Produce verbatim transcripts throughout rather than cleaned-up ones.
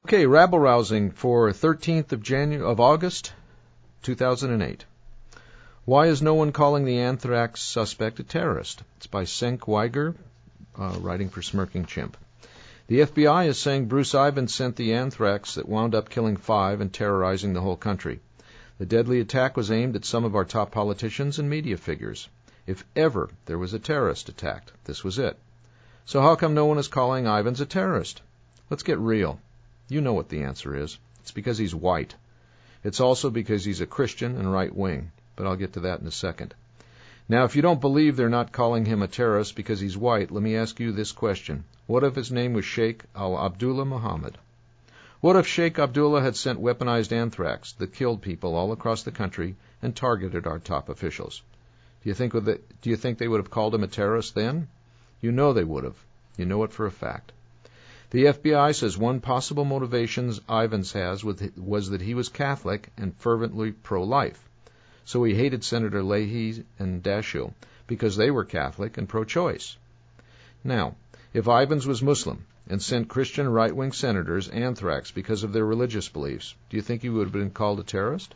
Okay, rabble rousing for thirteenth of January of August, two thousand eight. Why is no one calling the anthrax suspect a terrorist? It's by Cenk Uygur, uh, writing for Smirking Chimp. The F B I is saying Bruce Ivins sent the anthrax that wound up killing five and terrorizing the whole country. The deadly attack was aimed at some of our top politicians and media figures. If ever there was a terrorist attack, this was it. So how come no one is calling Ivins a terrorist? Let's get real. You know what the answer is. It's because he's white. It's also because he's a Christian and right-wing, but I'll get to that in a second. Now, if you don't believe they're not calling him a terrorist because he's white, let me ask you this question. What if his name was Sheikh al-Abdullah Muhammad? What if Sheikh Abdullah had sent weaponized anthrax that killed people all across the country and targeted our top officials? Do you think with the, do you think they would have called him a terrorist then? You know they would have. You know it for a fact. The F B I says one possible motivation Ivins has was that he was Catholic and fervently pro-life. So he hated Senator Leahy and Dashiell because they were Catholic and pro-choice. Now, if Ivins was Muslim and sent Christian right-wing senators anthrax because of their religious beliefs, do you think he would have been called a terrorist?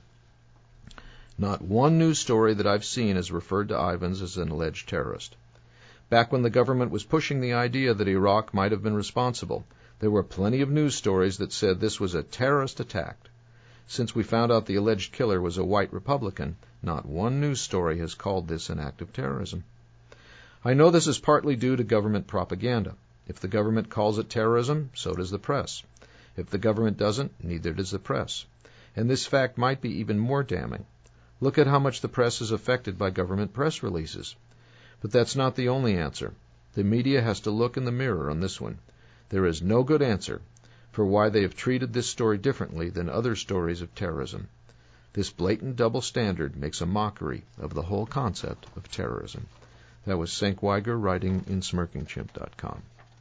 Not one news story that I've seen has referred to Ivins as an alleged terrorist. Back when the government was pushing the idea that Iraq might have been responsible, there were plenty of news stories that said this was a terrorist attack. Since we found out the alleged killer was a white Republican, not one news story has called this an act of terrorism. I know this is partly due to government propaganda. If the government calls it terrorism, so does the press. If the government doesn't, neither does the press. And this fact might be even more damning. Look at how much the press is affected by government press releases. But that's not the only answer. The media has to look in the mirror on this one. There is no good answer for why they have treated this story differently than other stories of terrorism. This blatant double standard makes a mockery of the whole concept of terrorism. That was Cenk Uygur writing in smirking chimp dot com.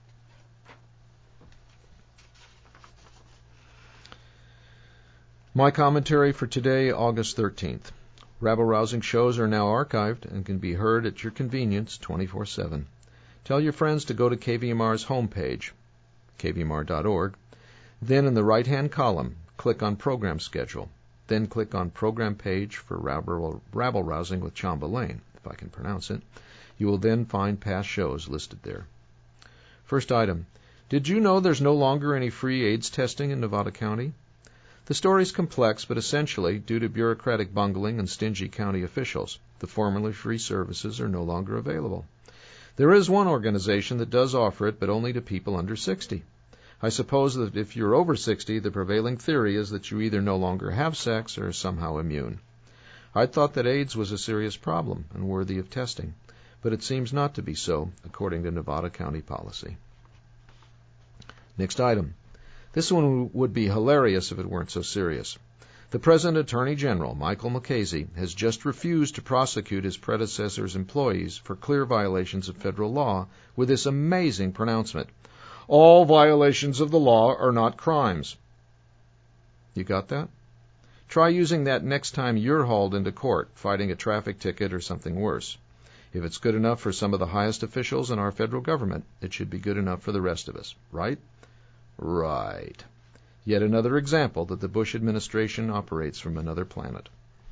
My commentary for today, August thirteenth. Rabble-rousing shows are now archived and can be heard at your convenience twenty-four seven. Tell your friends to go to K V M R's homepage, k v m r dot org. Then in the right-hand column, click on Program Schedule. Then click on Program Page for Rabble, Rabble-rousing with Chamba Lane, if I can pronounce it. You will then find past shows listed there. First item. Did you know there's no longer any free AIDS testing in Nevada County? The story is complex, but essentially, due to bureaucratic bungling and stingy county officials, the formerly free services are no longer available. There is one organization that does offer it, but only to people under sixty. I suppose that if you're over sixty, the prevailing theory is that you either no longer have sex or are somehow immune. I thought that AIDS was a serious problem and worthy of testing, but it seems not to be so, according to Nevada County policy. Next item. This one would be hilarious if it weren't so serious. The present Attorney General, Michael Mukasey, has just refused to prosecute his predecessor's employees for clear violations of federal law with this amazing pronouncement. All violations of the law are not crimes. You got that? Try using that next time you're hauled into court, fighting a traffic ticket or something worse. If it's good enough for some of the highest officials in our federal government, it should be good enough for the rest of us, right? Right. Yet another example that the Bush administration operates from another planet.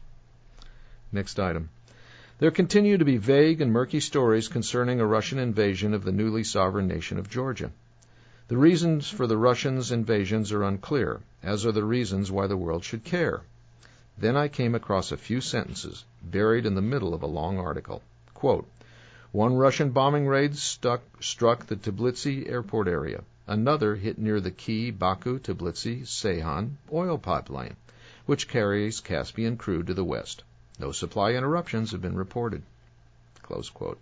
Next item. There continue to be vague and murky stories concerning a Russian invasion of the newly sovereign nation of Georgia. The reasons for the Russians' invasions are unclear, as are the reasons why the world should care. Then I came across a few sentences buried in the middle of a long article. Quote, one Russian bombing raid stuck, struck the Tbilisi airport area. Another hit near the key Baku-Tbilisi-Ceyhan oil pipeline, which carries Caspian crude to the west. No supply interruptions have been reported. Close quote.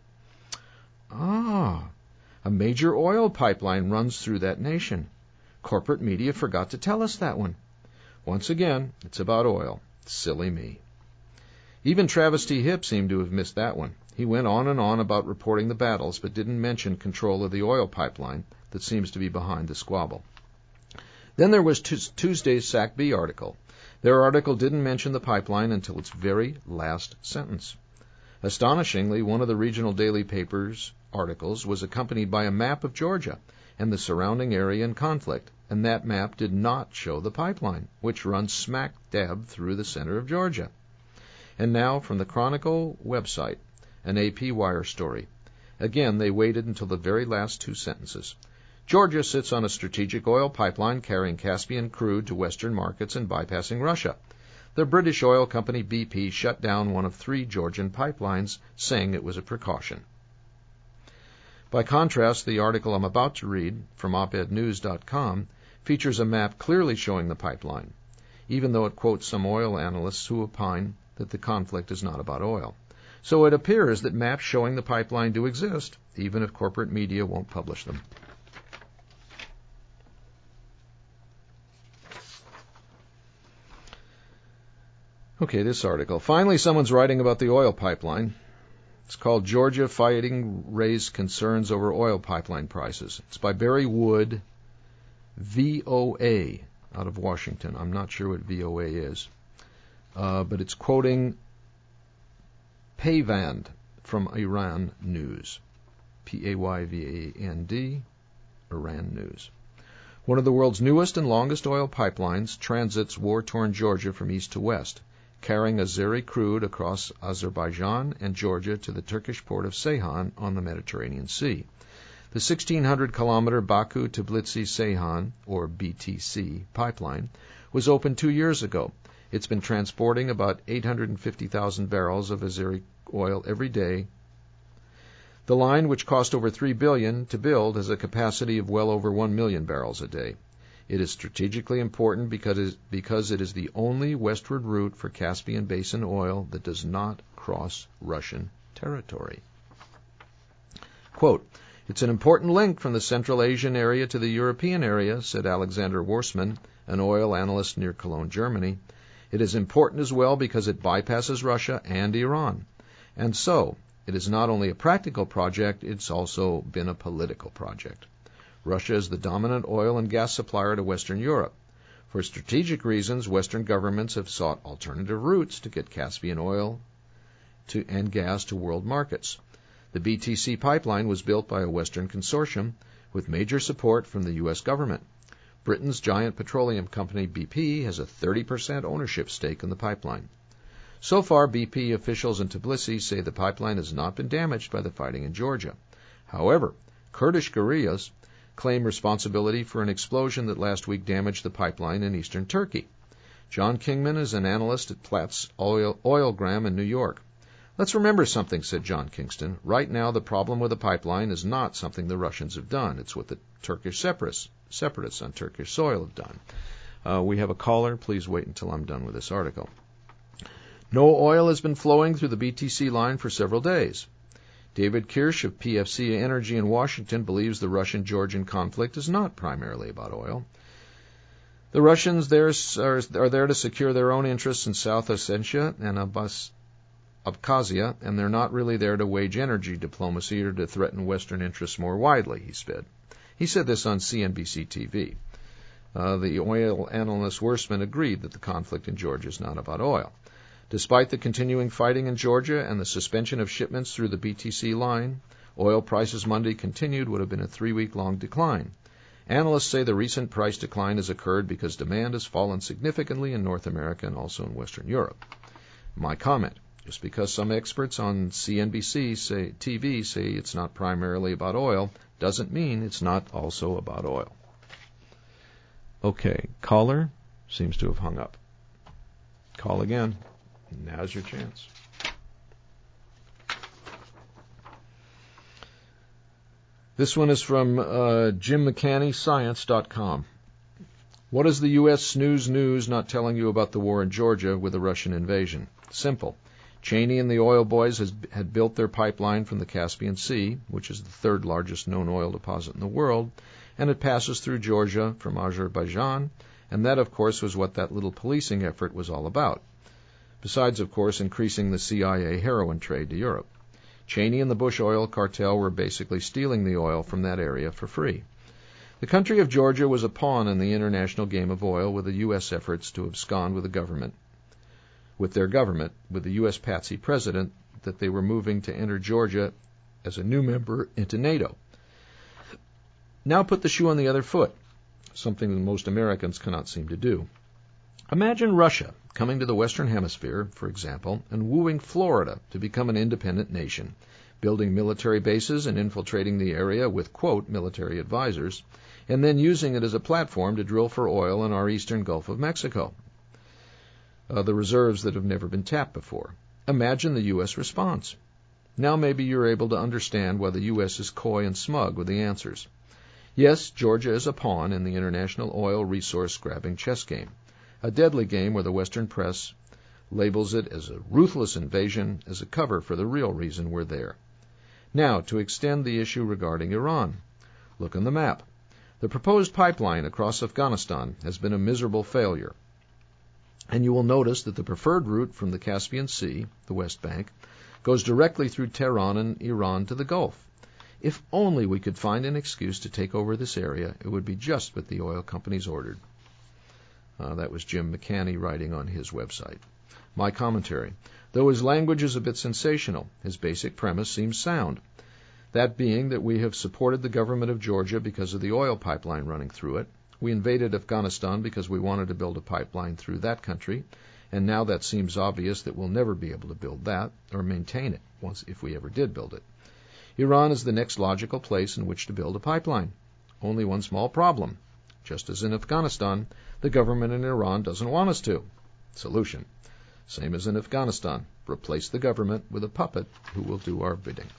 Ah, a major oil pipeline runs through that nation. Corporate media forgot to tell us that one. Once again, it's about oil. Silly me. Even Travis T. Hipp seemed to have missed that one. He went on and on about reporting the battles, but didn't mention control of the oil pipeline that seems to be behind the squabble. Then there was Tuesday's S A C B article. Their article didn't mention the pipeline until its very last sentence. Astonishingly, one of the regional daily papers' articles was accompanied by a map of Georgia and the surrounding area in conflict, and that map did not show the pipeline, which runs smack dab through the center of Georgia. And now, from the Chronicle website, an A P Wire story. Again, they waited until the very last two sentences. Georgia sits on a strategic oil pipeline carrying Caspian crude to Western markets and bypassing Russia. The British oil company B P shut down one of three Georgian pipelines, saying it was a precaution. By contrast, the article I'm about to read, from op ed news dot com, features a map clearly showing the pipeline, even though it quotes some oil analysts who opine that the conflict is not about oil. So it appears that maps showing the pipeline do exist, even if corporate media won't publish them. Okay, this article. Finally, someone's writing about the oil pipeline. It's called Georgia Fighting Raised Concerns Over Oil Pipeline Prices. It's by Barry Wood, V O A, out of Washington. I'm not sure what V O A is, uh, but it's quoting Payvand from Iran News. P A Y V A N D, Iran News. One of the world's newest and longest oil pipelines transits war-torn Georgia from east to west, carrying Azeri crude across Azerbaijan and Georgia to the Turkish port of Ceyhan on the Mediterranean Sea. The sixteen hundred kilometer Baku-Tbilisi-Ceyhan, or B T C, pipeline was opened two years ago. It's been transporting about eight hundred fifty thousand barrels of Azeri oil every day. The line, which cost over three billion dollars to build, has a capacity of well over one million barrels a day. It is strategically important because because it is the only westward route for Caspian Basin oil that does not cross Russian territory. Quote, "It's an important link from the Central Asian area to the European area," said Alexander Worsman, an oil analyst near Cologne, Germany. "It is important as well because it bypasses Russia and Iran. And so, it is not only a practical project, it's also been a political project. Russia is the dominant oil and gas supplier to Western Europe. For strategic reasons, Western governments have sought alternative routes to get Caspian oil to, and gas to world markets. The B T C pipeline was built by a Western consortium with major support from the U S government. Britain's giant petroleum company B P has a thirty percent ownership stake in the pipeline. So far, B P officials in Tbilisi say the pipeline has not been damaged by the fighting in Georgia. However, Kurdish guerrillas claim responsibility for an explosion that last week damaged the pipeline in eastern Turkey. John Kingman is an analyst at Platts Oil, Oilgram in New York. "Let's remember something," said John Kingston. "Right now, the problem with the pipeline is not something the Russians have done. It's what the Turkish separatists, separatists on Turkish soil have done." Uh, we have a caller. Please wait until I'm done with this article. "No oil has been flowing through the B T C line for several days. David Kirsch of P F C Energy in Washington believes the Russian-Georgian conflict is not primarily about oil. The Russians there are, are there to secure their own interests in South Ossetia and Abbas, Abkhazia, and they're not really there to wage energy diplomacy or to threaten Western interests more widely," he said. He said this on C N B C T V. Uh, the oil analyst Worsman agreed that the conflict in Georgia is not about oil. Despite the continuing fighting in Georgia and the suspension of shipments through the B T C line, oil prices Monday continued what had been a three-week-long decline. Analysts say the recent price decline has occurred because demand has fallen significantly in North America and also in Western Europe. My comment, just because some experts on C N B C say, T V say it's not primarily about oil, doesn't mean it's not also about oil. Okay, caller seems to have hung up. Call again. Now's your chance. This one is from uh, Jim McCanney, science dot com. "What is the U S News News not telling you about the war in Georgia with the Russian invasion? Simple. Cheney and the oil boys has, had built their pipeline from the Caspian Sea, which is the third largest known oil deposit in the world, and it passes through Georgia from Azerbaijan, and that, of course, was what that little policing effort was all about. Besides, of course, increasing the C I A heroin trade to Europe. Cheney and the Bush oil cartel were basically stealing the oil from that area for free. The country of Georgia was a pawn in the international game of oil with the U S efforts to abscond with the government, with their government, with the U S patsy president, that they were moving to enter Georgia as a new member into NATO. Now put the shoe on the other foot. something that most Americans cannot seem to do. Imagine Russia coming to the Western Hemisphere, for example, and wooing Florida to become an independent nation, building military bases and infiltrating the area with, quote, military advisors, and then using it as a platform to drill for oil in our eastern Gulf of Mexico, uh, the reserves that have never been tapped before. Imagine the U S response. Now maybe you're able to understand why the U S is coy and smug with the answers. Yes, Georgia is a pawn in the international oil resource grabbing chess game, a deadly game where the Western press labels it as a ruthless invasion as a cover for the real reason we're there. Now, to extend the issue regarding Iran. Look on the map. The proposed pipeline across Afghanistan has been a miserable failure, and you will notice that the preferred route from the Caspian Sea, the West Bank, goes directly through Tehran and Iran to the Gulf. If only we could find an excuse to take over this area, it would be just what the oil companies ordered. Uh, that was Jim McCanney writing on his website. My commentary. Though his language is a bit sensational, his basic premise seems sound. That being that we have supported the government of Georgia because of the oil pipeline running through it. We invaded Afghanistan because we wanted to build a pipeline through that country, and now that seems obvious that we'll never be able to build that or maintain it once if we ever did build it. Iran is the next logical place in which to build a pipeline. Only one small problem. Just as in Afghanistan, the government in Iran doesn't want us to. Solution. Same as in Afghanistan. Replace the government with a puppet who will do our bidding.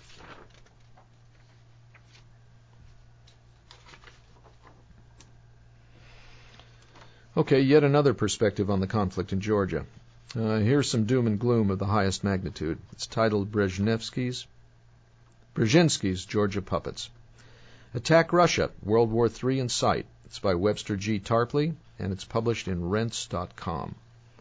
Okay, yet another perspective on the conflict in Georgia. Uh, here's some doom and gloom of the highest magnitude. It's titled Brzezinski's, Brzezinski's Georgia Puppets. Attack Russia, World War Three in Sight. It's by Webster G. Tarpley, and it's published in Rents dot com.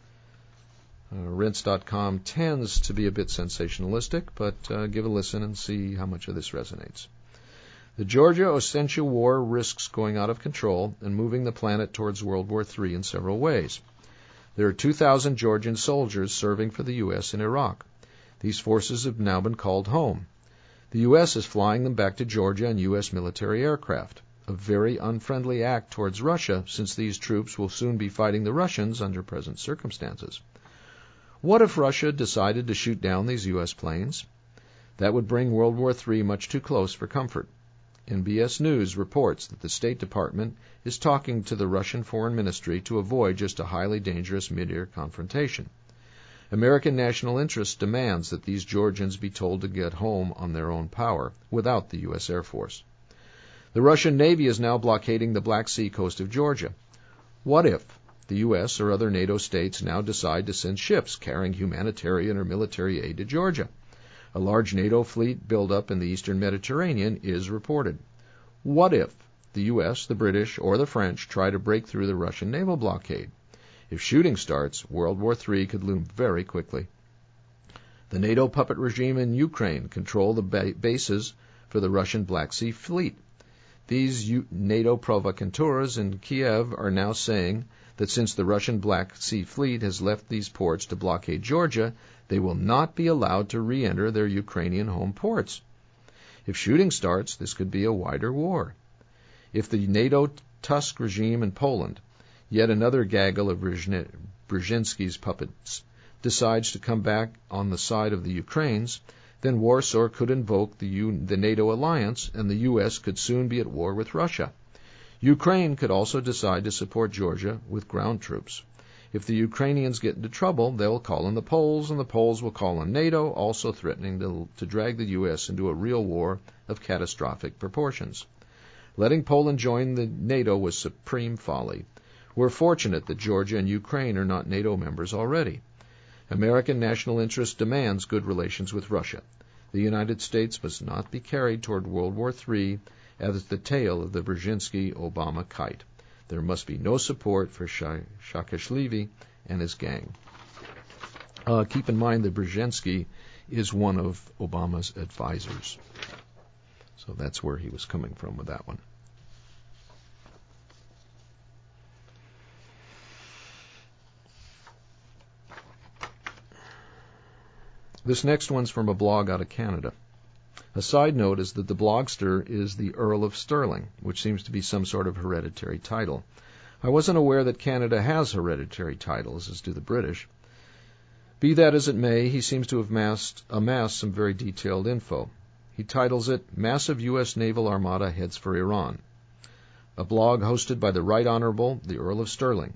Uh, Rents dot com tends to be a bit sensationalistic, but uh, give a listen and see how much of this resonates. The Georgia-Ossetia War risks going out of control and moving the planet towards World War Three in several ways. There are two thousand Georgian soldiers serving for the U S in Iraq. These forces have now been called home. The U S is flying them back to Georgia in U S military aircraft, a very unfriendly act towards Russia since these troops will soon be fighting the Russians under present circumstances. What if Russia decided to shoot down these U S planes? That would bring World War Three much too close for comfort. N B S News reports that the State Department is talking to the Russian Foreign Ministry to avoid just a highly dangerous mid-air confrontation. American national interest demands that these Georgians be told to get home on their own power, without the U S Air Force. The Russian Navy is now blockading the Black Sea coast of Georgia. What if the U S or other NATO states now decide to send ships carrying humanitarian or military aid to Georgia? A large NATO fleet buildup in the eastern Mediterranean is reported. What if the U S, the British, or the French try to break through the Russian naval blockade? If shooting starts, World War Three could loom very quickly. The NATO puppet regime in Ukraine control the ba- bases for the Russian Black Sea Fleet. These U- NATO provocateurs in Kiev are now saying that since the Russian Black Sea Fleet has left these ports to blockade Georgia, they will not be allowed to re-enter their Ukrainian home ports. If shooting starts, this could be a wider war. If the NATO Tusk regime in Poland, yet another gaggle of Brzezinski's puppets, decides to come back on the side of the Ukraines, then Warsaw could invoke the, U- the NATO alliance, and the U S could soon be at war with Russia. Ukraine could also decide to support Georgia with ground troops. If the Ukrainians get into trouble, they'll call on the Poles, and the Poles will call on NATO, also threatening to, to drag the U S into a real war of catastrophic proportions. Letting Poland join the NATO was supreme folly. We're fortunate that Georgia and Ukraine are not NATO members already. American national interest demands good relations with Russia. The United States must not be carried toward World War Three as the tail of the Brzezinski-Obama kite. There must be no support for Saakashvili and his gang. Uh, keep in mind that Brzezinski is one of Obama's advisors. So that's where he was coming from with that one. This next one's from a blog out of Canada. A side note is that the blogster is the Earl of Stirling, which seems to be some sort of hereditary title. I wasn't aware that Canada has hereditary titles, as do the British. Be that as it may, he seems to have amassed, amassed some very detailed info. He titles it Massive U S Naval Armada Heads for Iran, a blog hosted by the Right Honorable the Earl of Stirling.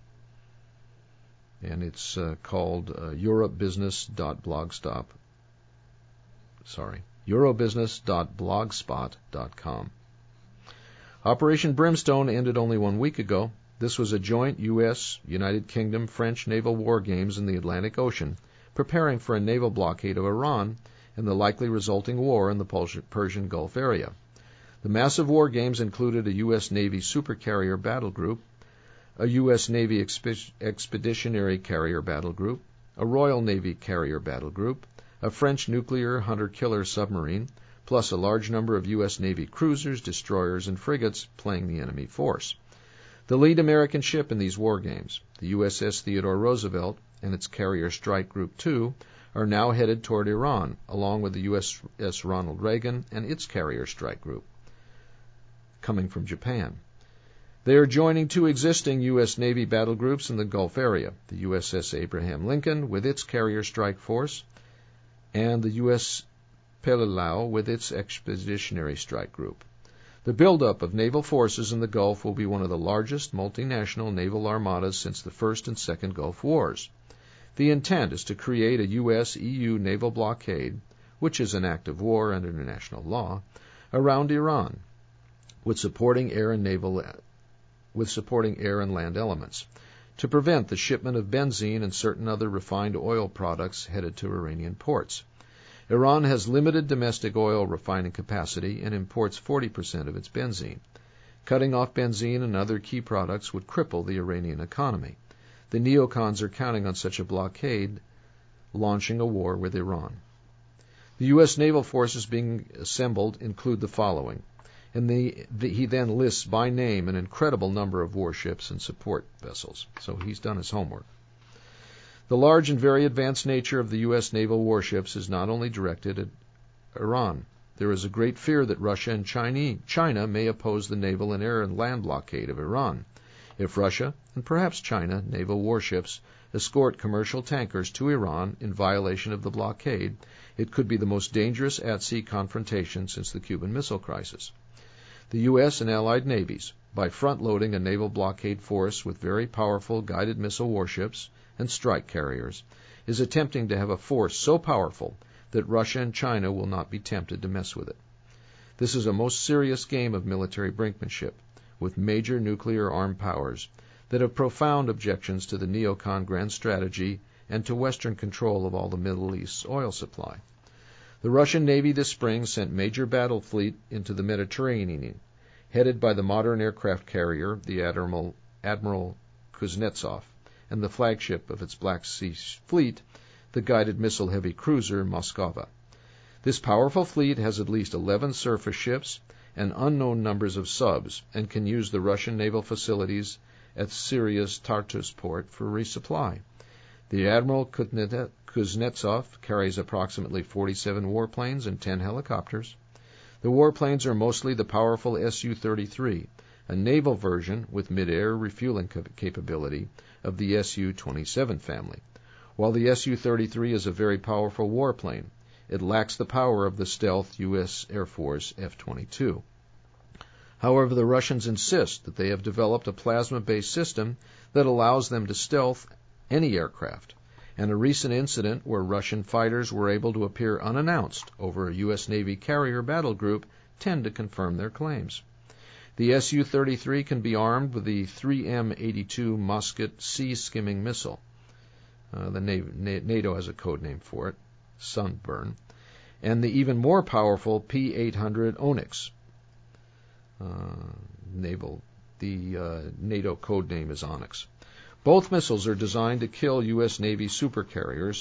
And it's uh, called uh, eurobusiness dot blogstop. Sorry, eurobusiness dot blogspot dot com. Operation Brimstone ended only one week ago. This was a joint U S, United Kingdom, French naval war games in the Atlantic Ocean, preparing for a naval blockade of Iran and the likely resulting war in the Persian Gulf area. The massive war games included a U S Navy supercarrier battle group, a U S Navy exp- expeditionary carrier battle group, a Royal Navy carrier battle group, a French nuclear hunter-killer submarine, plus a large number of U S Navy cruisers, destroyers, and frigates playing the enemy force. The lead American ship in these war games, the U S S Theodore Roosevelt and its Carrier Strike Group two, are now headed toward Iran, along with the U S S Ronald Reagan and its Carrier Strike Group, coming from Japan. They are joining two existing U S Navy battle groups in the Gulf area, the U S S Abraham Lincoln with its Carrier Strike Force, and the U S Peleliu with its Expeditionary Strike Group. The buildup of naval forces in the Gulf will be one of the largest multinational naval armadas since the First and Second Gulf Wars. The intent is to create a U S E U naval blockade, which is an act of war under international law, around Iran, with supporting air and naval with supporting air and land elements, to prevent the shipment of benzene and certain other refined oil products headed to Iranian ports. Iran has limited domestic oil refining capacity and imports forty percent of its benzene. Cutting off benzene and other key products would cripple the Iranian economy. The neocons are counting on such a blockade launching a war with Iran. The U S naval forces being assembled include the following, and the, the, he then lists by name an incredible number of warships and support vessels. So he's done his homework. The large and very advanced nature of the U S naval warships is not only directed at Iran. There is a great fear that Russia and China may oppose the naval and air and land blockade of Iran. If Russia, and perhaps China, naval warships escort commercial tankers to Iran in violation of the blockade, it could be the most dangerous at-sea confrontation since the Cuban Missile Crisis. The U S and allied navies, by front-loading a naval blockade force with very powerful guided missile warships and strike carriers, is attempting to have a force so powerful that Russia and China will not be tempted to mess with it. This is a most serious game of military brinkmanship, with major nuclear armed powers that have profound objections to the neocon grand strategy and to Western control of all the Middle East's oil supply. The Russian Navy this spring sent major battle fleet into the Mediterranean, headed by the modern aircraft carrier, the Admiral, Admiral Kuznetsov, and the flagship of its Black Sea fleet, the guided missile heavy cruiser Moskva. This powerful fleet has at least eleven surface ships and unknown numbers of subs, and can use the Russian naval facilities at Syria's Tartus port for resupply. The Admiral Kuznetsov carries approximately forty-seven warplanes and ten helicopters. The warplanes are mostly the powerful S U thirty-three, a naval version with mid-air refueling capability of the S U twenty-seven family. While the S U thirty-three is a very powerful warplane, it lacks the power of the stealth U S Air Force F twenty-two. However, the Russians insist that they have developed a plasma-based system that allows them to stealth any aircraft, and a recent incident where Russian fighters were able to appear unannounced over a U S Navy carrier battle group tend to confirm their claims. The S U thirty-three can be armed with the three M eighty-two Musket sea-skimming missile. Uh, the NATO has a code name for it, Sunburn, and the even more powerful P eight hundred Onyx. Uh, naval, the uh, NATO code name is Onyx. Both missiles are designed to kill U S Navy supercarriers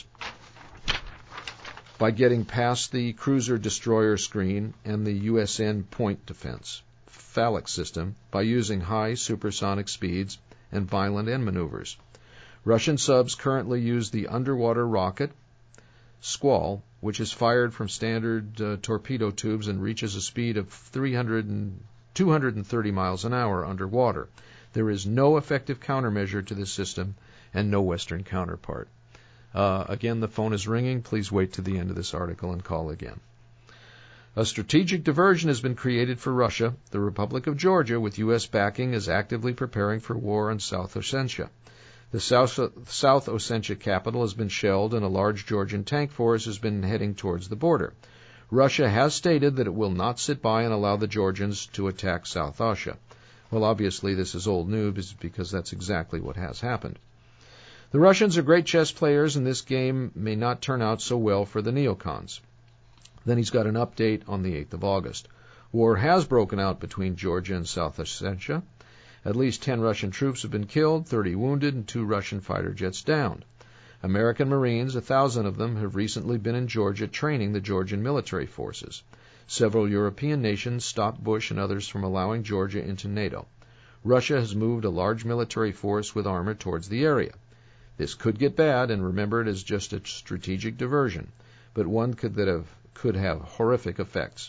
by getting past the cruiser-destroyer screen and the U S N point defense phallic system by using high supersonic speeds and violent end maneuvers. Russian subs currently use the underwater rocket Squall, which is fired from standard uh, torpedo tubes and reaches a speed of three hundred and two hundred thirty miles an hour underwater. There is no effective countermeasure to this system and no Western counterpart. Uh, again, the phone is ringing. Please wait to the end of this article and call again. A strategic diversion has been created for Russia. The Republic of Georgia, with U S backing, is actively preparing for war on South Ossetia. The South, South Ossetia capital has been shelled, and a large Georgian tank force has been heading towards the border. Russia has stated that it will not sit by and allow the Georgians to attack South Ossetia. Well, obviously, this is old news because that's exactly what has happened. The Russians are great chess players, and this game may not turn out so well for the neocons. Then he's got an update on the eighth of August. War has broken out between Georgia and South Ossetia. At least ten Russian troops have been killed, thirty wounded, and two Russian fighter jets downed. American Marines, a thousand of them, have recently been in Georgia training the Georgian military forces. Several European nations stopped Bush and others from allowing Georgia into NATO. Russia has moved a large military force with armor towards the area. This could get bad, and remember it is just a strategic diversion, but one could that have could have horrific effects.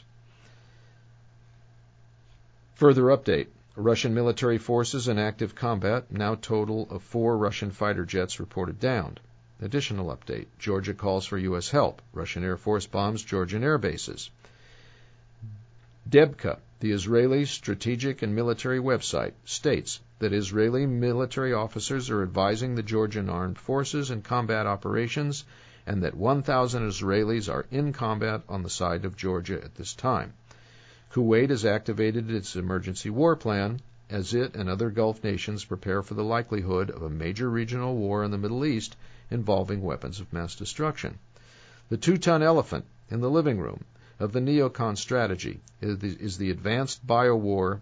Further update. Russian military forces in active combat, now total of four Russian fighter jets reported downed. Additional update. Georgia calls for U S help. Russian Air Force bombs Georgian air bases. Debka, the Israeli strategic and military website, states that Israeli military officers are advising the Georgian armed forces in combat operations and that one thousand Israelis are in combat on the side of Georgia at this time. Kuwait has activated its emergency war plan as it and other Gulf nations prepare for the likelihood of a major regional war in the Middle East involving weapons of mass destruction. The two-ton elephant in the living room of the neocon strategy is the, is the advanced biowar,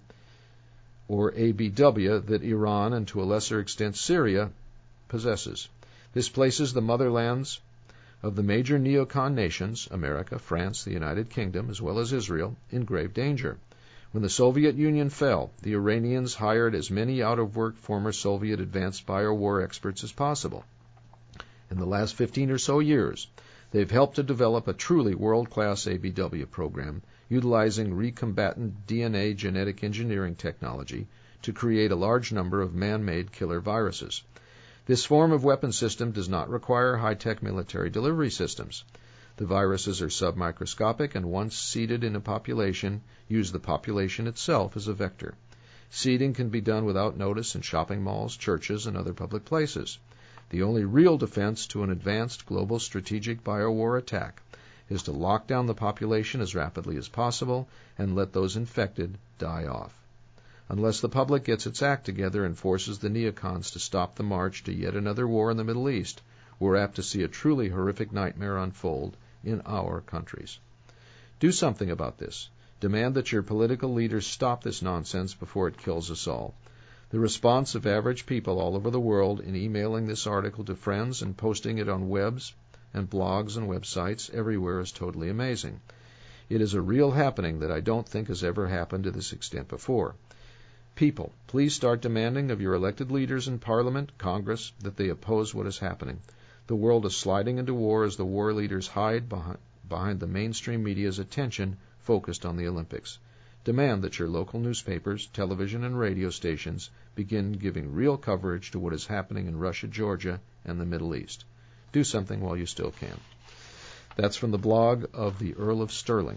or A B W, that Iran and to a lesser extent Syria possesses. This places the motherlands of the major neocon nations, America, France, the United Kingdom, as well as Israel, in grave danger. When the Soviet Union fell, the Iranians hired as many out-of-work former Soviet advanced biowar experts as possible. In the last fifteen or so years, they've helped to develop a truly world-class A B W program utilizing recombatant D N A genetic engineering technology to create a large number of man-made killer viruses. This form of weapon system does not require high-tech military delivery systems. The viruses are submicroscopic and once seeded in a population, use the population itself as a vector. Seeding can be done without notice in shopping malls, churches, and other public places. The only real defense to an advanced global strategic biowar attack is to lock down the population as rapidly as possible and let those infected die off. Unless the public gets its act together and forces the neocons to stop the march to yet another war in the Middle East, we're apt to see a truly horrific nightmare unfold in our countries. Do something about this. Demand that your political leaders stop this nonsense before it kills us all. The response of average people all over the world in emailing this article to friends and posting it on webs and blogs and websites everywhere is totally amazing. It is a real happening that I don't think has ever happened to this extent before. People, please start demanding of your elected leaders in Parliament, Congress, that they oppose what is happening. The world is sliding into war as the war leaders hide behind, behind the mainstream media's attention focused on the Olympics. Demand that your local newspapers, television, and radio stations begin giving real coverage to what is happening in Russia, Georgia, and the Middle East. Do something while you still can. That's from the blog of the Earl of Stirling,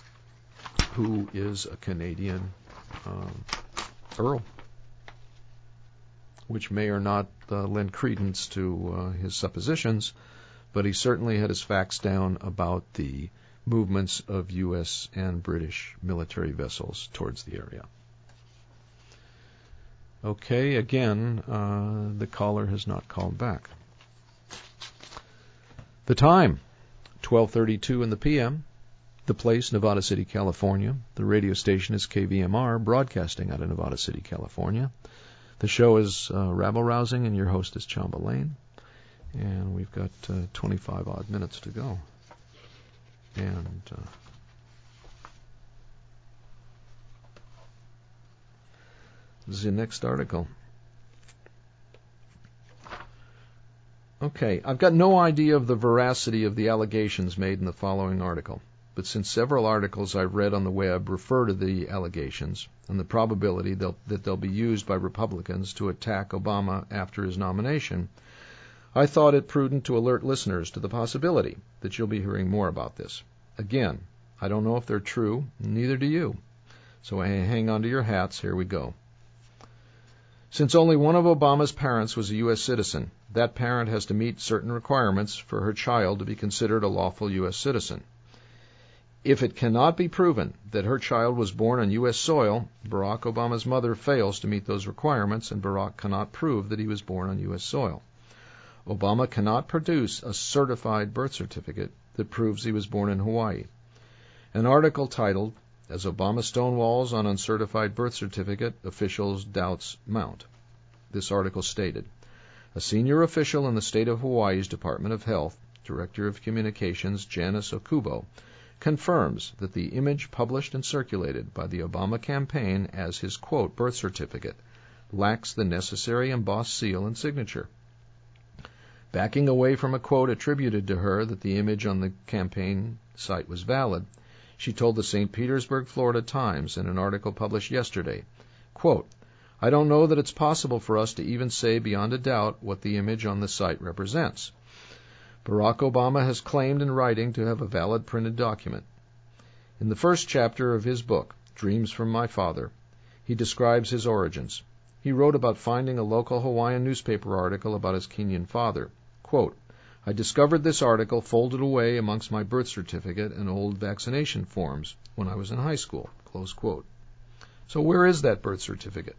who is a Canadian um, Earl, which may or not uh, lend credence to uh, his suppositions, but he certainly had his facts down about the movements of U S and British military vessels towards the area. Okay, again, uh, the caller has not called back. The time, twelve thirty-two in the P M The place, Nevada City, California. The radio station is K V M R, broadcasting out of Nevada City, California. The show is uh, rabble-rousing, and your host is Chamba Lane. And we've got uh, twenty-five odd minutes to go. And uh, this is the next article. Okay, I've got no idea of the veracity of the allegations made in the following article, but since several articles I've read on the web refer to the allegations and the probability they'll, that they'll be used by Republicans to attack Obama after his nomination, I thought it prudent to alert listeners to the possibility that you'll be hearing more about this. Again, I don't know if they're true, neither do you. So hang on to your hats, here we go. Since only one of Obama's parents was a U S citizen, that parent has to meet certain requirements for her child to be considered a lawful U S citizen. If it cannot be proven that her child was born on U S soil, Barack Obama's mother fails to meet those requirements, and Barack cannot prove that he was born on U S soil. Obama cannot produce a certified birth certificate that proves he was born in Hawaii. An article titled, "As Obama Stonewalls on Uncertified Birth Certificate, Officials' Doubts Mount." This article stated, a senior official in the state of Hawaii's Department of Health, Director of Communications Janice Okubo, confirms that the image published and circulated by the Obama campaign as his, quote, birth certificate lacks the necessary embossed seal and signature. Backing away from a quote attributed to her that the image on the campaign site was valid, she told the Saint Petersburg, Florida Times in an article published yesterday, quote, I don't know that it's possible for us to even say beyond a doubt what the image on the site represents. Barack Obama has claimed in writing to have a valid printed document. In the first chapter of his book, Dreams from My Father, he describes his origins. He wrote about finding a local Hawaiian newspaper article about his Kenyan father. Quote, I discovered this article folded away amongst my birth certificate and old vaccination forms when I was in high school. Close quote. So where is that birth certificate?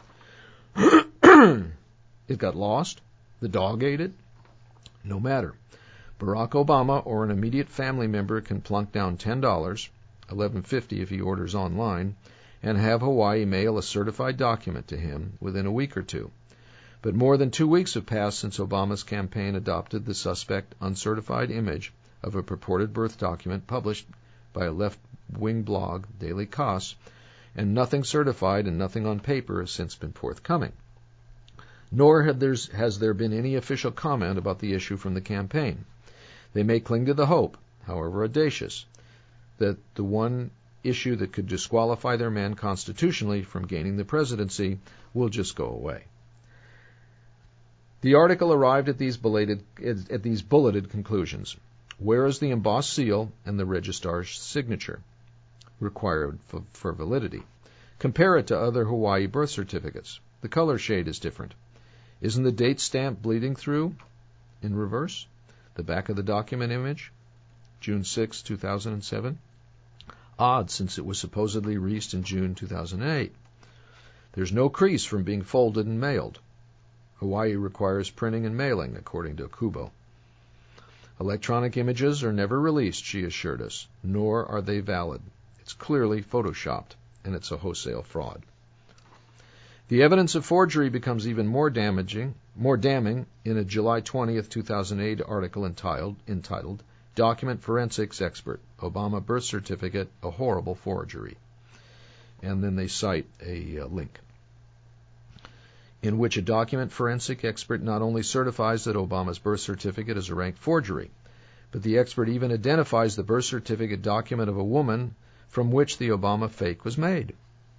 It got lost? The dog ate it? No matter. Barack Obama or an immediate family member can plunk down ten dollars, eleven fifty if he orders online, and have Hawaii mail a certified document to him within a week or two. But more than two weeks have passed since Obama's campaign adopted the suspect uncertified image of a purported birth document published by a left-wing blog, Daily Kos, and nothing certified and nothing on paper has since been forthcoming. Nor had there's, has there been any official comment about the issue from the campaign. They may cling to the hope, however audacious, that the one issue that could disqualify their man constitutionally from gaining the presidency will just go away. The article arrived at these, belated, at these bulleted conclusions. Where is the embossed seal and the registrar's signature required for, for validity? Compare it to other Hawaii birth certificates. The color shade is different. Isn't the date stamp bleeding through in reverse? The back of the document image, June sixth, two thousand seven. Odd, since it was supposedly released in June two thousand eight. There's no crease from being folded and mailed. Hawaii requires printing and mailing, according to Okubo. Electronic images are never released, she assured us, nor are they valid. It's clearly photoshopped, and it's a wholesale fraud. The evidence of forgery becomes even more damaging, more damning in a July twentieth, two thousand eight article entitled, entitled Document Forensics Expert, Obama Birth Certificate, a Horrible Forgery. And then they cite a uh, link, in which a document forensic expert not only certifies that Obama's birth certificate is a rank forgery, but the expert even identifies the birth certificate document of a woman from which the Obama fake was made.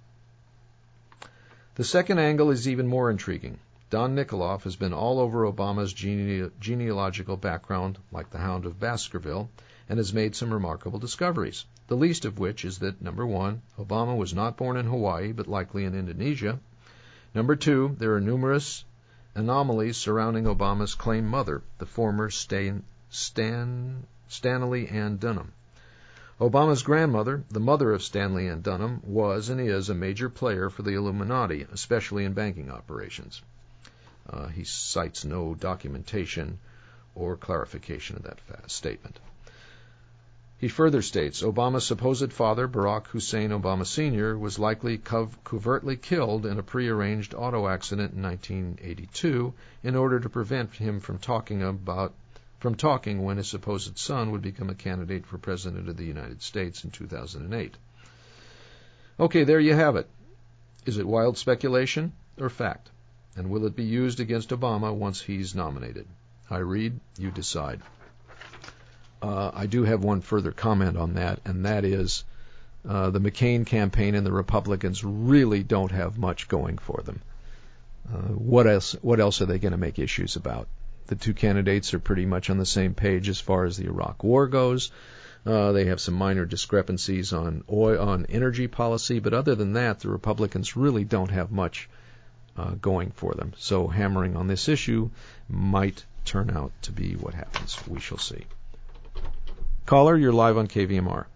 The second angle is even more intriguing. Don Nikoloff has been all over Obama's gene- genealogical background, like the Hound of Baskerville, and has made some remarkable discoveries, the least of which is that, number one, Obama was not born in Hawaii, but likely in Indonesia. Number two, there are numerous anomalies surrounding Obama's claimed mother, the former Stan, Stan, Stanley Ann Dunham. Obama's grandmother, the mother of Stanley Ann Dunham, was and is a major player for the Illuminati, especially in banking operations. Uh, he cites no documentation or clarification of that statement. He further states, Obama's supposed father, Barack Hussein Obama Senior, was likely cov- covertly killed in a prearranged auto accident in nineteen eighty-two in order to prevent him from talking about from talking when his supposed son would become a candidate for President of the United States in two thousand eight. Okay, there you have it. Is it wild speculation or fact? And will it be used against Obama once he's nominated? I read, you decide. Uh, I do have one further comment on that, and that is uh, the McCain campaign and the Republicans really don't have much going for them. Uh, what else? What else are they going to make issues about? The two candidates are pretty much on the same page as far as the Iraq War goes. Uh, they have some minor discrepancies on oil, on energy policy, but other than that, the Republicans really don't have much uh, going for them. So hammering on this issue might turn out to be what happens. We shall see. Caller, you're live on K V M R.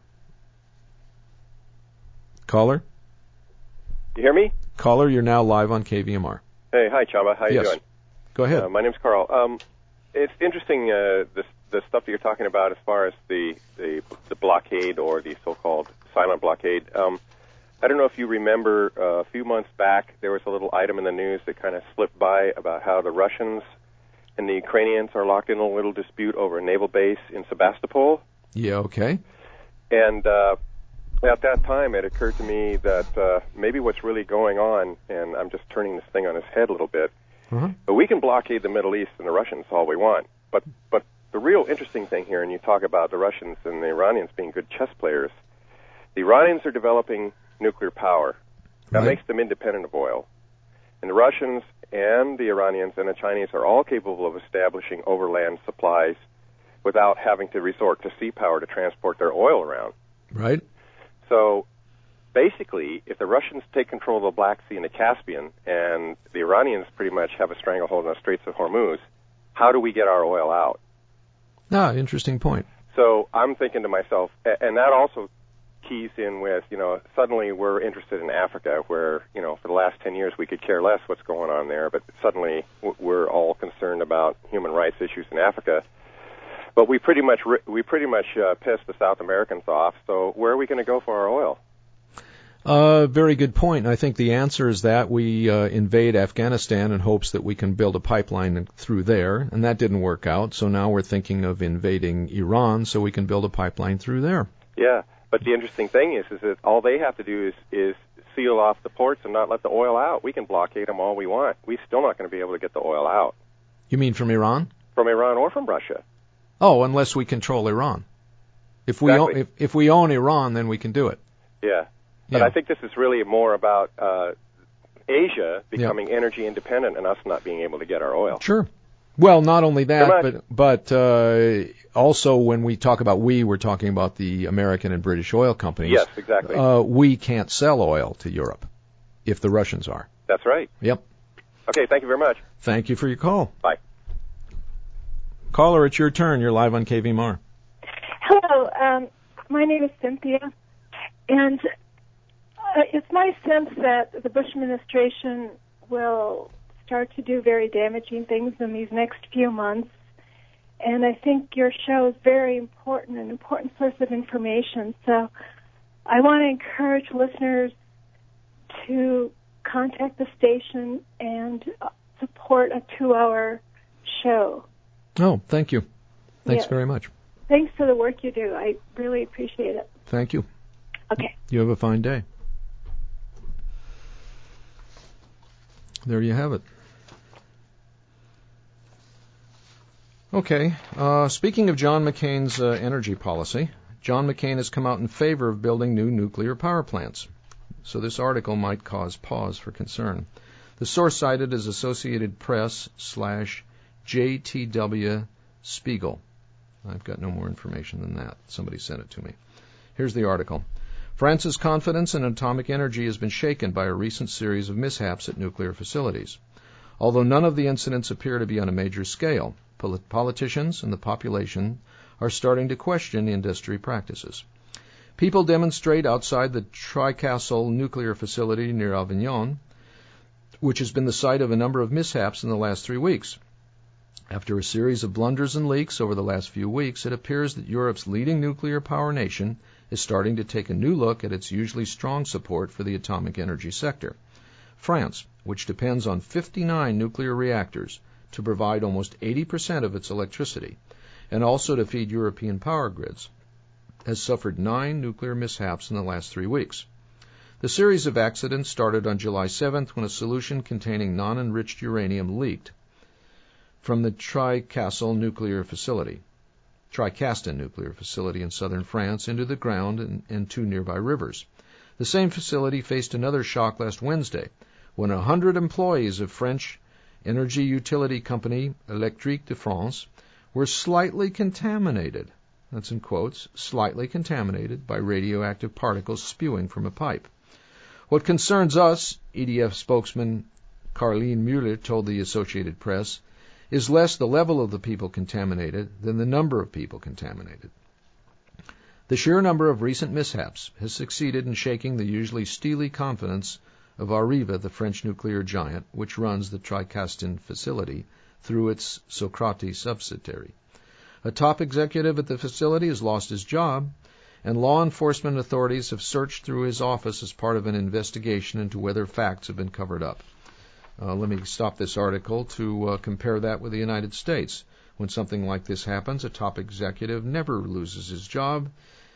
Caller? You hear me? Caller, you're now live on K V M R. Hey, hi, Chamba. How you yes. doing? Go ahead. Uh, my name's Carl. Um, it's interesting, uh, the, the stuff that you're talking about as far as the, the, the blockade or the so-called silent blockade. Um, I don't know if you remember uh, a few months back, there was a little item in the news that kind of slipped by about how the Russians and the Ukrainians are locked in a little dispute over a naval base in Sebastopol. Yeah, okay. And uh, at that time, it occurred to me that uh, maybe what's really going on, and I'm just turning this thing on its head a little bit, uh-huh. but we can blockade the Middle East and the Russians all we want. But but the real interesting thing here, and you talk about the Russians and the Iranians being good chess players, the Iranians are developing nuclear power. That Right. makes them independent of oil. And the Russians and the Iranians and the Chinese are all capable of establishing overland supplies without having to resort to sea power to transport their oil around. Right. So basically, if the Russians take control of the Black Sea and the Caspian, and the Iranians pretty much have a stranglehold on the Straits of Hormuz, how do we get our oil out? Ah, interesting point. So I'm thinking to myself, and that also keys in with, you know, suddenly we're interested in Africa, where, you know, for the last ten years we could care less what's going on there, but suddenly we're all concerned about human rights issues in Africa. But we pretty much we pretty much uh, pissed the South Americans off. So where are we going to go for our oil? Uh, very good point. I think the answer is that we uh, invade Afghanistan in hopes that we can build a pipeline through there, and that didn't work out. So now we're thinking of invading Iran so we can build a pipeline through there. Yeah, but the interesting thing is, is that all they have to do is, is seal off the ports and not let the oil out. We can blockade them all we want. We're still not going to be able to get the oil out. You mean from Iran? From Iran or from Russia. Oh, unless we control Iran. If we Exactly. own, if, if we own Iran, then we can do it. Yeah. But Yeah. I think this is really more about uh, Asia becoming yeah. energy independent and us not being able to get our oil. Sure. Well, not only that, but but uh, also when we talk about we, we're talking about the American and British oil companies. Yes, exactly. Uh, we can't sell oil to Europe if the Russians are. That's right. Yep. Okay, thank you very much. Thank you for your call. Bye. Caller, it's your turn. You're live on K V M R. Hello. Um, my name is Cynthia, and uh, it's my sense that the Bush administration will start to do very damaging things in these next few months. And I think your show is very important, an important source of information. So I want to encourage listeners to contact the station and support a two-hour show. Oh, thank you. Thanks yes. very much. Thanks for the work you do. I really appreciate it. Thank you. Okay. You have a fine day. There you have it. Okay. Uh, speaking of John McCain's uh, energy policy, John McCain has come out in favor of building new nuclear power plants. So this article might cause pause for concern. The source cited is Associated Press slash J T W Spiegel. I've got no more information than that. Somebody sent it to me. Here's the article. France's confidence in atomic energy has been shaken by a recent series of mishaps at nuclear facilities. Although none of the incidents appear to be on a major scale, polit- politicians and the population are starting to question industry practices. People demonstrate outside the Tricastle nuclear facility near Avignon, which has been the site of a number of mishaps in the last three weeks. After a series of blunders and leaks over the last few weeks, it appears that Europe's leading nuclear power nation is starting to take a new look at its usually strong support for the atomic energy sector. France, which depends on fifty-nine nuclear reactors to provide almost eighty percent of its electricity, and also to feed European power grids, has suffered nine nuclear mishaps in the last three weeks. The series of accidents started on July seventh when a solution containing non-enriched uranium leaked. from the Tricastle nuclear facility, Tricastin nuclear facility in southern France into the ground and, and two nearby rivers. The same facility faced another shock last Wednesday when a hundred employees of French energy utility company Electrique de France were slightly contaminated, that's in quotes, slightly contaminated by radioactive particles spewing from a pipe. What concerns us, E D F spokesman Carleen Mueller told the Associated Press, is less the level of the people contaminated than the number of people contaminated. The sheer number of recent mishaps has succeeded in shaking the usually steely confidence of Areva, the French nuclear giant, which runs the Tricastin facility through its Socrates subsidiary. A top executive at the facility has lost his job, and law enforcement authorities have searched through his office as part of an investigation into whether facts have been covered up. Uh, let me stop this article to uh, compare that with the United States. When something like this happens, a top executive never loses his job,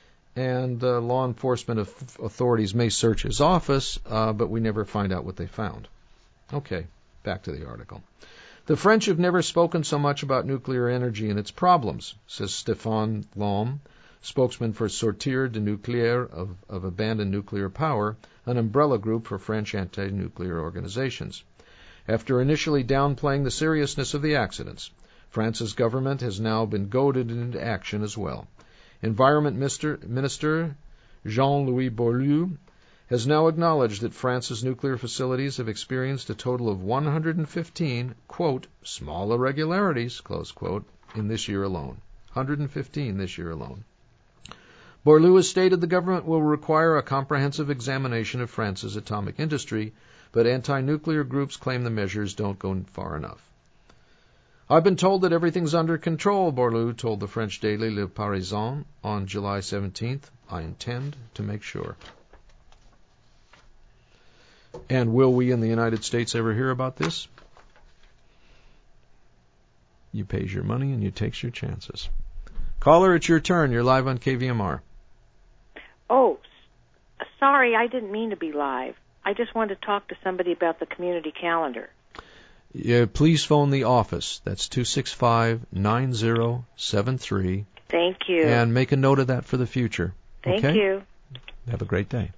and uh, law enforcement authorities may search his office, uh, but we never find out what they found. Okay, back to the article. The French have never spoken so much about nuclear energy and its problems, says Stéphane Lhomme, spokesman for Sortir de Nucléaire of, of Abandoned Nuclear Power, an umbrella group for French anti-nuclear organizations. After initially downplaying the seriousness of the accidents, France's government has now been goaded into action as well. Environment Minister, Minister Jean-Louis Borloo has now acknowledged that France's nuclear facilities have experienced a total of one hundred fifteen, quote, small irregularities, close quote, in this year alone. one hundred fifteen this year alone. Borloo has stated the government will require a comprehensive examination of France's atomic industry, but anti-nuclear groups claim the measures don't go far enough. I've been told that everything's under control, Borloo told the French daily Le Parisien on July seventeenth. I intend to make sure. And will we in the United States ever hear about this? You pays your money and you takes your chances. Caller, it's your turn. You're live on K V M R. Oh, sorry, I didn't mean to be live. I just wanted to talk to somebody about the community calendar. Yeah, please phone the office. That's two six five, nine zero seven three. Thank you. And make a note of that for the future. Thank okay? you. Have a great day.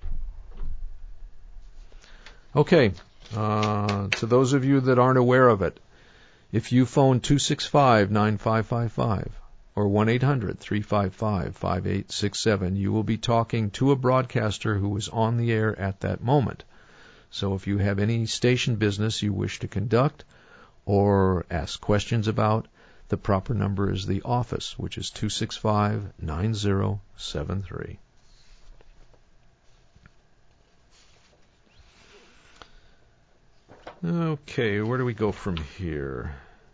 Okay, uh, to those of you that aren't aware of it, if you phone two six five, nine five five five or one eight hundred, three five five, five eight six seven, you will be talking to a broadcaster who is on the air at that moment. So if you have any station business you wish to conduct or ask questions about, the proper number is the office, which is two six five, nine zero seven three. Okay, where do we go from here?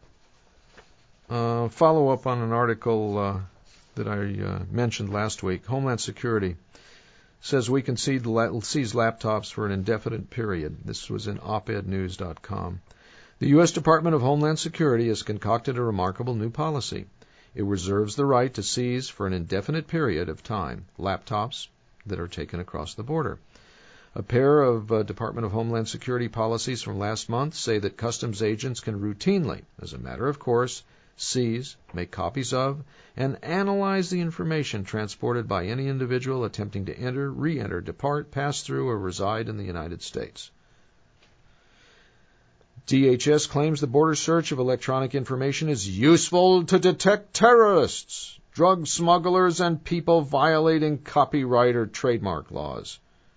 Uh, follow up on an article uh, that I uh, mentioned last week. Homeland Security says we can seize laptops for an indefinite period. This was in op ed news dot com. The U S Department of Homeland Security has concocted a remarkable new policy. It reserves the right to seize for an indefinite period of time laptops that are taken across the border. A pair of uh, Department of Homeland Security policies from last month say that customs agents can routinely, as a matter of course, seize, make copies of, and analyze the information transported by any individual attempting to enter, re-enter, depart, pass through, or reside in the United States. D H S claims the border search of electronic information is useful to detect terrorists, drug smugglers, and people violating copyright or trademark laws.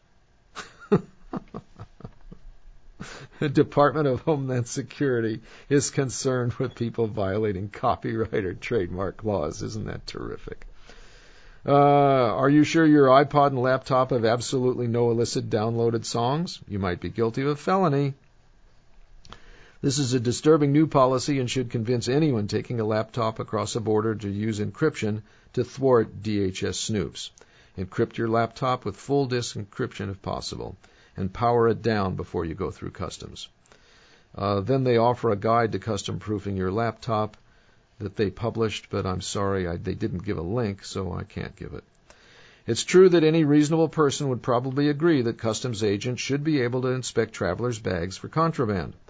The Department of Homeland Security is concerned with people violating copyright or trademark laws. Isn't that terrific? Uh, are you sure your iPod and laptop have absolutely no illicit downloaded songs? You might be guilty of a felony. This is a disturbing new policy and should convince anyone taking a laptop across a border to use encryption to thwart D H S snoops. Encrypt your laptop with full disk encryption if possible, and power it down before you go through customs. Uh, then they offer a guide to custom proofing your laptop that they published, but I'm sorry, I, they didn't give a link, so I can't give it. It's true that any reasonable person would probably agree that customs agents should be able to inspect travelers' bags for contraband.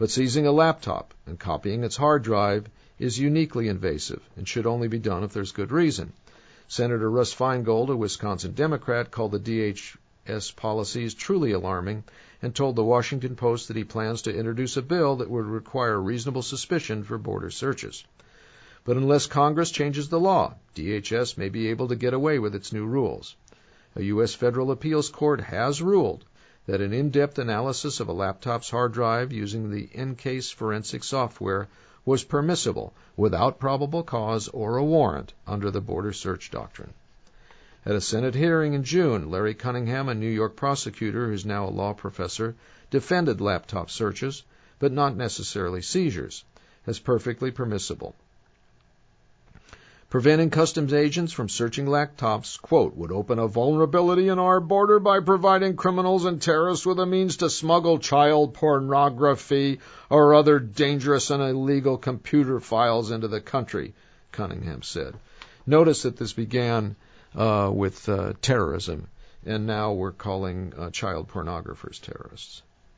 But seizing a laptop and copying its hard drive is uniquely invasive and should only be done if there's good reason. Senator Russ Feingold, a Wisconsin Democrat, called the D H S policies truly alarming and told the Washington Post that he plans to introduce a bill that would require reasonable suspicion for border searches. But unless Congress changes the law, D H S may be able to get away with its new rules. A U S federal appeals court has ruled that an in-depth analysis of a laptop's hard drive using the EnCase forensic software was permissible without probable cause or a warrant under the border search doctrine. At a Senate hearing in June, Larry Cunningham, a New York prosecutor who is now a law professor, defended laptop searches, but not necessarily seizures, as perfectly permissible. Preventing customs agents from searching laptops, quote, would open a vulnerability in our border by providing criminals and terrorists with a means to smuggle child pornography or other dangerous and illegal computer files into the country, Cunningham said. Notice that this began uh, with uh, terrorism, and now we're calling uh, child pornographers terrorists.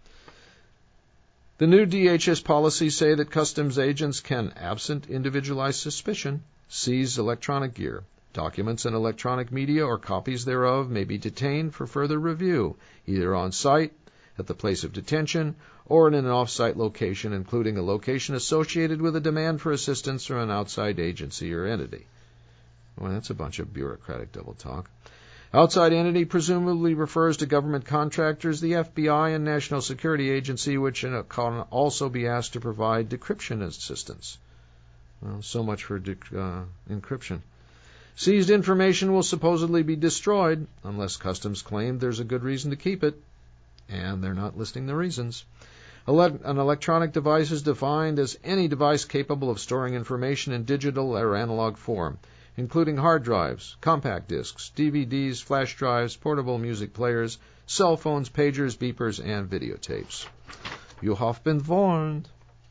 The new D H S policies say that customs agents can, absent individualized suspicion, seize electronic gear. Documents and electronic media or copies thereof may be detained for further review, either on site, at the place of detention, or in an off-site location, including a location associated with a demand for assistance from an outside agency or entity. Well, that's a bunch of bureaucratic double talk. Outside entity presumably refers to government contractors, the F B I, and National Security Agency, which can also be asked to provide decryption assistance. Well, so much for uh, encryption. Seized information will supposedly be destroyed unless Customs claim there's a good reason to keep it, and they're not listing the reasons. An electronic device is defined as any device capable of storing information in digital or analog form, including hard drives, compact discs, D V Ds, flash drives, portable music players, cell phones, pagers, beepers, and videotapes. You have been warned.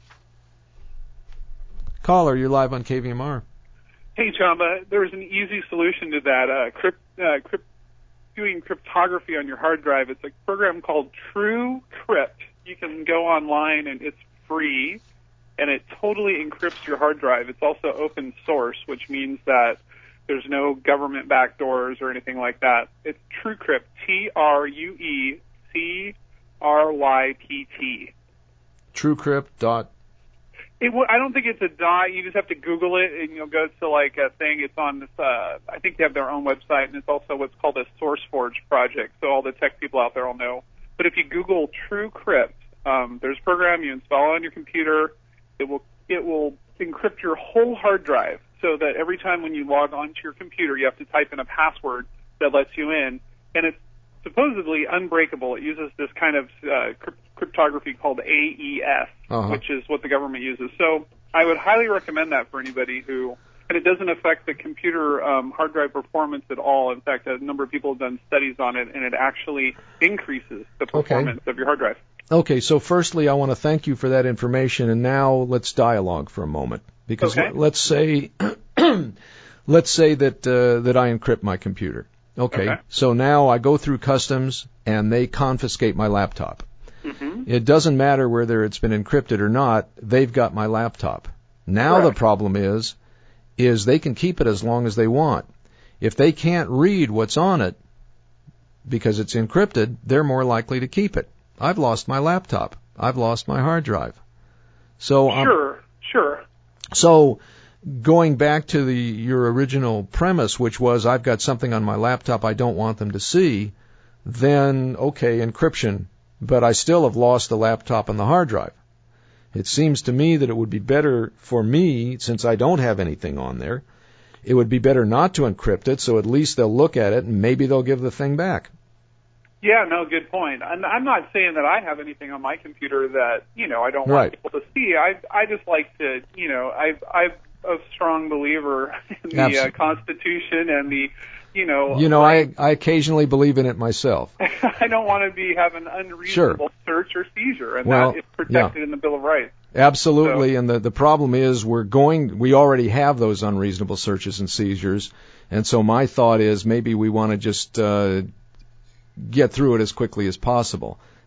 Caller, you're live on K V M R. Hey, Tom, uh, there's an easy solution to that. Uh, crypt, uh, crypt, doing cryptography on your hard drive. It's a program called TrueCrypt. You can go online, and it's free, and it totally encrypts your hard drive. It's also open source, which means that there's no government backdoors or anything like that. It's TrueCrypt, T R U E C R Y P T. TrueCrypt dot It w- I don't think it's a dot. You just have to Google it, and you'll go to like a thing. It's on this. Uh, I think they have their own website, and it's also what's called a SourceForge project. So all the tech people out there will know. But if you Google TrueCrypt, um, there's a program you install on your computer. It will it will encrypt your whole hard drive, so that every time when you log onto your computer, you have to type in a password that lets you in, and it's supposedly unbreakable. It uses this kind of uh, crypt- cryptography called A E S, uh-huh. which is what the government uses. So I would highly recommend that for anybody who, and it doesn't affect the computer um, hard drive performance at all. In fact, a number of people have done studies on it, and it actually increases the performance okay. of your hard drive. Okay, so firstly, I want to thank you for that information, and now let's dialogue for a moment. Because okay. l- let's say, let's say that uh, that I encrypt my computer. Okay, okay, so now I go through customs, and they confiscate my laptop. Mm-hmm. It doesn't matter whether it's been encrypted or not, they've got my laptop. Now Correct. The problem is, is they can keep it as long as they want. If they can't read what's on it, because it's encrypted, they're more likely to keep it. I've lost my laptop. I've lost my hard drive. So Sure, um, sure. So going back to the your original premise, which was I've got something on my laptop I don't want them to see, then, okay, encryption, but I still have lost the laptop and the hard drive. It seems to me that it would be better for me, since I don't have anything on there, it would be better not to encrypt it, so at least they'll look at it and maybe they'll give the thing back. Yeah, no, good point. I'm, I'm not saying that I have anything on my computer that, you know, I don't want right. people to see. I I just like to, you know, I I'm a strong believer in the uh, Constitution and the, you know. You know, like, I I occasionally believe in it myself. I don't want to be having unreasonable sure. search or seizure, and well, that is protected yeah. in the Bill of Rights. Absolutely, so. and the the problem is we're going. We already have those unreasonable searches and seizures, and so my thought is maybe we want to just uh, get through it as quickly as possible.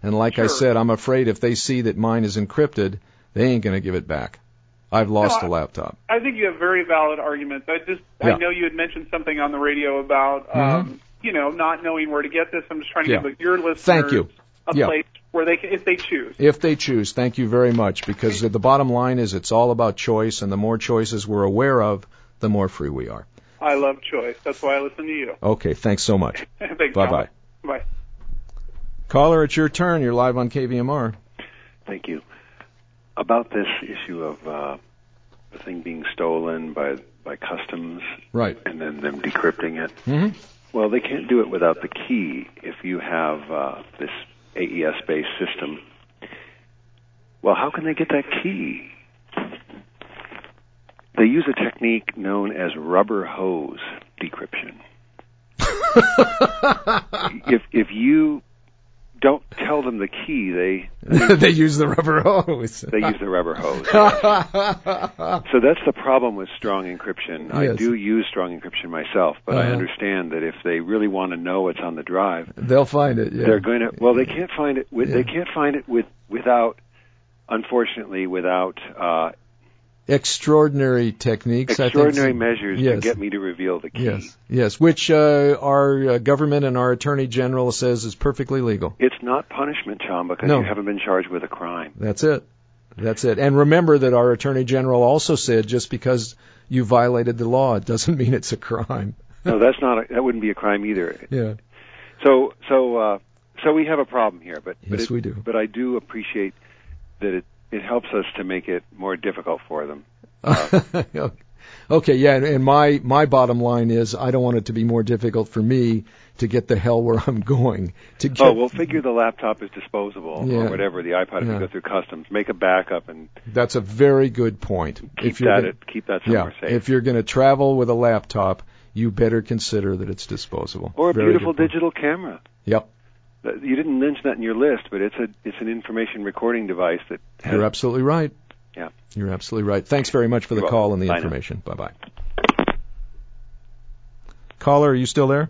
And like Sure. I said, I'm afraid if they see that mine is encrypted, they ain't going to give it back. I've lost No, the laptop. I think you have very valid arguments. I just, Yeah. I know you had mentioned something on the radio about, um, Mm-hmm. you know, not knowing where to get this. I'm just trying to Yeah. give your listeners Thank you. a Yeah. place where they can, if they choose. If they choose, thank you very much, because the bottom line is it's all about choice, and the more choices we're aware of, the more free we are. I love choice. That's why I listen to you. Okay, thanks so much. Thanks, Bye-bye. John. Bye. Caller, it's your turn. You're live on K V M R. Thank you. About this issue of uh, the thing being stolen by by customs, Right. and then them decrypting it. Mm-hmm. Well, they can't do it without the key. If you have uh, this A E S-based system, well, how can they get that key? They use a technique known as rubber hose decryption. if if you don't tell them the key, they They use the rubber hose. they use the rubber hose. So that's the problem with strong encryption. I Yes. do use strong encryption myself, but I Uh-huh. understand that if they really want to know what's on the drive, They'll find it. Yeah. they're going to. Well, they can't find it. With, Yeah. They can't find it with without, unfortunately, without uh, Extraordinary techniques. extraordinary I think. measures Yes. to get me to reveal the key. Yes, yes, which uh, our uh, government and our Attorney General says is perfectly legal. It's not punishment, Tom, because No. you haven't been charged with a crime. That's it. That's it. And remember that our Attorney General also said just because you violated the law, it doesn't mean it's a crime. No, that's not. A, that wouldn't be a crime either. Yeah. So, so, uh, so we have a problem here, but but, Yes, it, we do. but I do appreciate that it it helps us to make it more difficult for them. Uh, Okay, yeah, and- and my my bottom line is I don't want it to be more difficult for me to get the hell where I'm going. To get, oh, well, figure the laptop is disposable Yeah. or whatever. The iPod, if Yeah. you go through customs, make a backup and That's a very good point. keep if you're that gonna, at, keep that yeah, somewhere safe. if you're going to travel with a laptop, you better consider that it's disposable. Or a Very beautiful good point. digital camera. Yep, That- You didn't mention that in your list, but it's a it's an information recording device that has, you're absolutely right. Yeah. You're absolutely right. Thanks very much for the You're call welcome. and the Bye now. information. Bye bye. Caller, are you still there?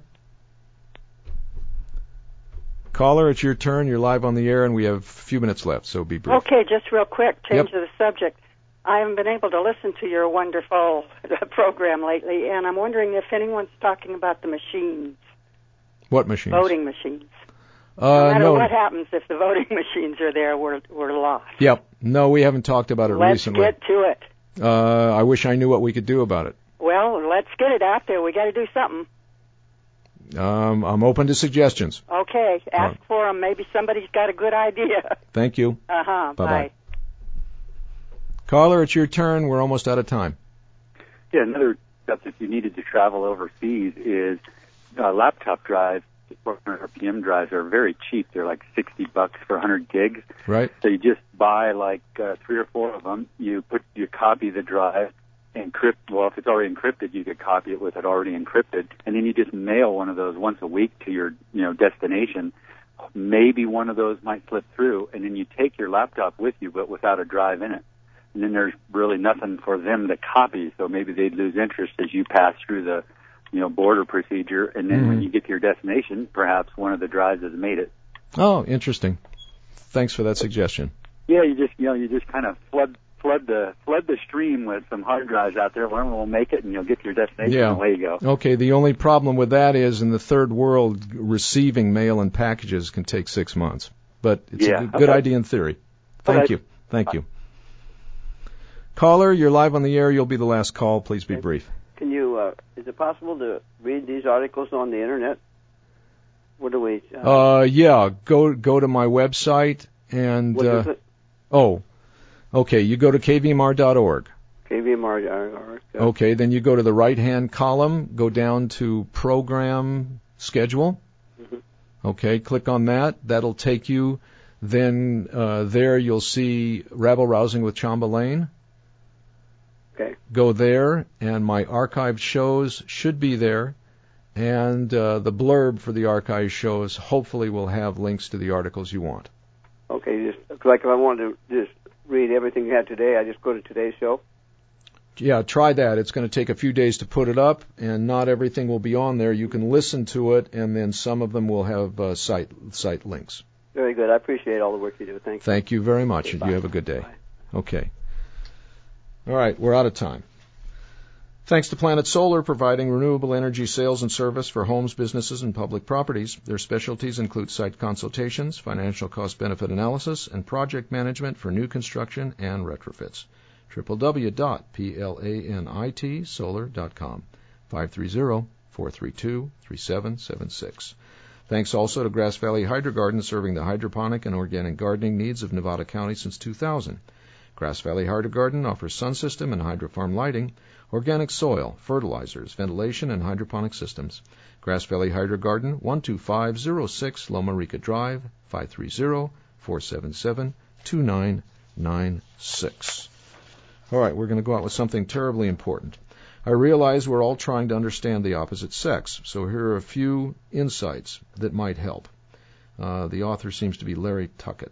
Caller, it's your turn. You're live on the air, and we have a few minutes left, so be brief. Okay, just real quick, change Yep. of the subject. I haven't been able to listen to your wonderful program lately, and I'm wondering if anyone's talking about the machines, What machines? voting machines. No Uh, matter no. what happens, if the voting machines are there, we're we're lost. Yep. No, we haven't talked about it Let's recently. get to it. Uh, I wish I knew what we could do about it. Well, let's get it out there. We got to do something. Um, I'm open to suggestions. Okay, ask Right. for them. Maybe somebody's got a good idea. Thank you. Uh huh. Bye-bye. Bye. Caller, it's your turn. We're almost out of time. Yeah, another step if you needed to travel overseas is uh, laptop drives. four hundred R P M drives are very cheap. They're like sixty bucks for one hundred gigs. Right? So you just buy like uh, three or four of them. You put you copy the drive, encrypt. Well, if it's already encrypted, you could copy it with it already encrypted, and then you just mail one of those once a week to your you know destination. Maybe one of those might slip through, and then you take your laptop with you, but without a drive in it. And then there's really nothing for them to copy, so maybe they'd lose interest as you pass through the, you know, border procedure. And then Mhm. when you get to your destination, perhaps one of the drives has made it. Oh, interesting. Thanks for that suggestion. Yeah, you just, you know, you just kind of flood flood the flood the stream with some hard drives out there. One will make it, and you'll get to your destination. Yeah. And away you go. Okay, the only problem with that is in the third world, receiving mail and packages can take six months. But it's Yeah, a good, good okay. idea in theory. Thank Okay. you. Thank you. Caller, you're live on the air. You'll be the last call. Please be brief. Can you, uh, is it possible to read these articles on the internet? What do we, uh, Uh, yeah, go go to my website and, what uh, is it? oh, okay, you go to k v m r dot org. K V M R, uh, uh, Okay, then you go to the right-hand column, go down to Program Schedule. Mhm. Okay, click on that. That'll take you. Then uh, there you'll see Rabble Rousing with Chamba Lane. Okay. Go there, and my archived shows should be there. And uh, the blurb for the archived shows hopefully will have links to the articles you want. Okay, just, like if I wanted to just read everything you had today, I just go to today's show? Yeah, try that. It's going to take a few days to put it up, and not everything will be on there. You can listen to it, and then some of them will have uh, site site links. Very good. I appreciate all the work you do. Thank you. Thank you very much, and you have a good day. Bye. Okay. All right, we're out of time. Thanks to Planet Solar, providing renewable energy sales and service for homes, businesses, and public properties. Their specialties include site consultations, financial cost-benefit analysis, and project management for new construction and retrofits. w w w dot planit solar dot com, five three zero, four three two, three seven seven six. Thanks also to Grass Valley Hydro Garden, serving the hydroponic and organic gardening needs of Nevada County since two thousand. Grass Valley Hydro Garden offers sun system and hydrofarm lighting, organic soil, fertilizers, ventilation, and hydroponic systems. Grass Valley Hydro Garden, one two five zero six Loma Rica Drive, five three zero, four seven seven, two nine nine six. All right, we're going to go out with something terribly important. I realize we're all trying to understand the opposite sex, so here are a few insights that might help. Uh, the author seems to be Larry Tuckett.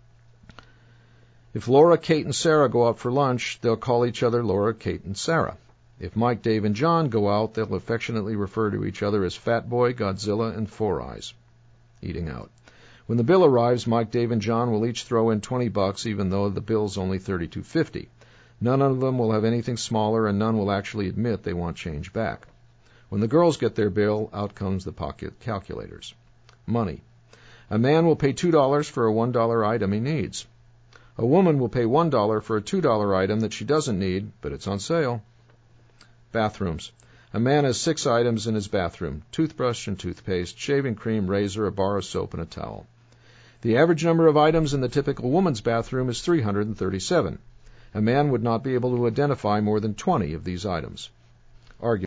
If Laura, Kate, and Sarah go out for lunch, they'll call each other Laura, Kate, and Sarah. If Mike, Dave, and John go out, they'll affectionately refer to each other as Fat Boy, Godzilla, and Four Eyes. Eating out. When the bill arrives, Mike, Dave, and John will each throw in twenty bucks, even though the bill's only thirty-two fifty. None of them will have anything smaller, and none will actually admit they want change back. When the girls get their bill, out comes the pocket calculators. Money. A man will pay two dollars for a one dollar item he needs. A woman will pay one dollar for a two dollar item that she doesn't need, but it's on sale. Bathrooms. A man has six items in his bathroom: toothbrush and toothpaste, shaving cream, razor, a bar of soap, and a towel. The average number of items in the typical woman's bathroom is three hundred thirty-seven. A man would not be able to identify more than twenty of these items. Argument.